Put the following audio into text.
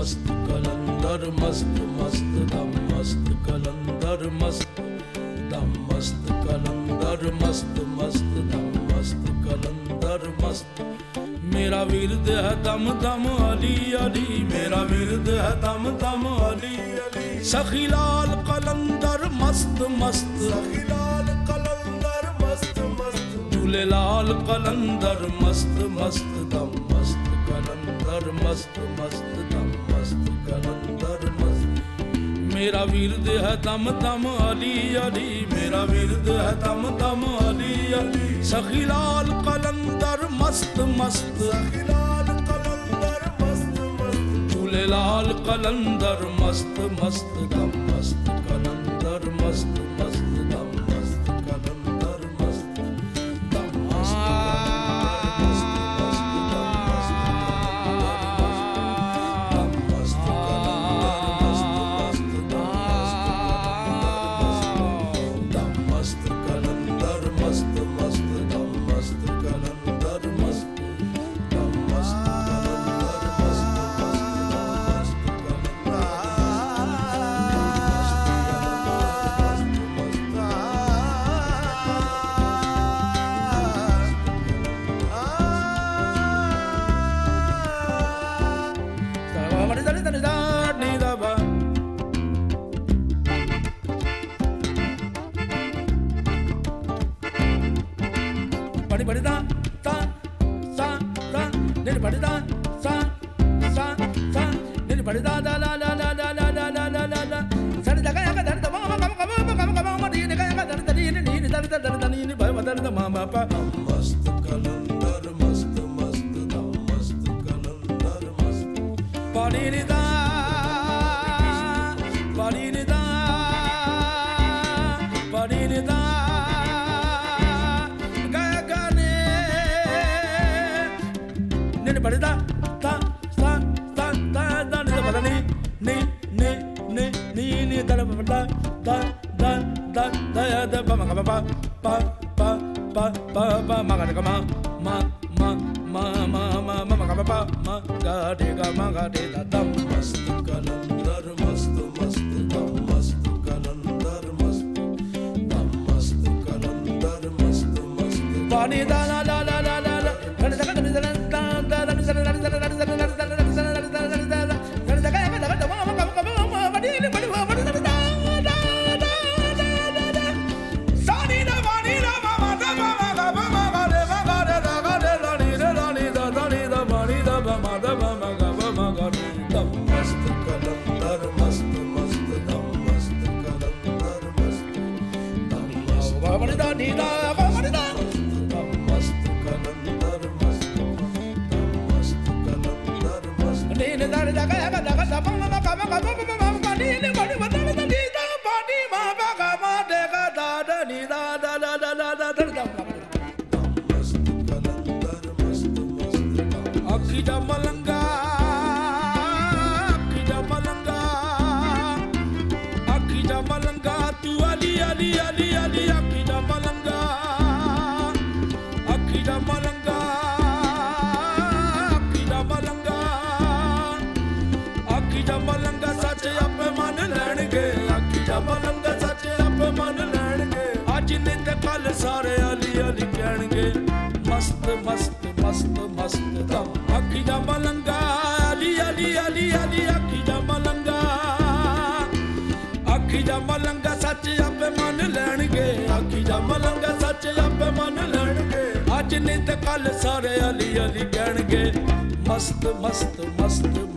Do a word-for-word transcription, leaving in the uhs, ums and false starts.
मस्त कलंदर मस्त मस्त दम मस्त कलंदर मस्त दम मस्त कलंदर मस्त मस्त दम मस्त कलंदर मस्त। मेरा विरद है दम दम अली अली, मेरा विरद है दम दम अली अली। सखी लाल कलंदर मस्त मस्त, सखी लाल कलंदर मस्त मस्त। झूले लाल कलंदर मस्त मस्त दम मस्त कलंदर मस्त मस्त दम मस्त कलंदर मस्त। मेरा विरद है दम दम अली अली, मेरा विरद है दम दम अली अली। सखी लाल कलंदर मस्त मस्त, सखी लाल कलंदर मस्त मस्त। झूले लाल कलंदर मस्त मस्त दम मस्त कलंदर मस्त मस्त दम मस्त कलंदर मस्त दम मस्त bari bari da sa sa sa nil bari da sa sa sa nil bari da da la la la la la la la la la la sa da ga ga da da ma ma ma ma ma ma ma ma di ne ga ga da da ni ni ni da da da da ni ni ba da da ma ma pa mast kalandar mast mast da mast kalandar mast pani ni da pani ni da pani ni da bari da ta sa sa da da ni da ni ni ni ni ni ni da da da da da da da da pa ma pa pa pa pa pa pa ma ga ma ma ma ma ma ma ma ma ga pa ma ga de ga ma ga de da dam mast kalandar mast mast dam mast kalandar mast dam mast kalandar mast mast pani da la la la la la la da da da da Akida malanga, akida malanga, akida malanga. Tu ali ali ali ali akida malanga, akida malanga, akida malanga, akida malanga. Sache ape man lenge, akida malanga. Sache ape man lenge. Aaj nit kal sare ali ali kehnge. Mast mast mast mast dam akida malanga ali ali ali ali akida malanga akida malanga sach ape man lenge akida malanga sach ape man lenge aaj nit kal sare ali ali kehnge mast mast mast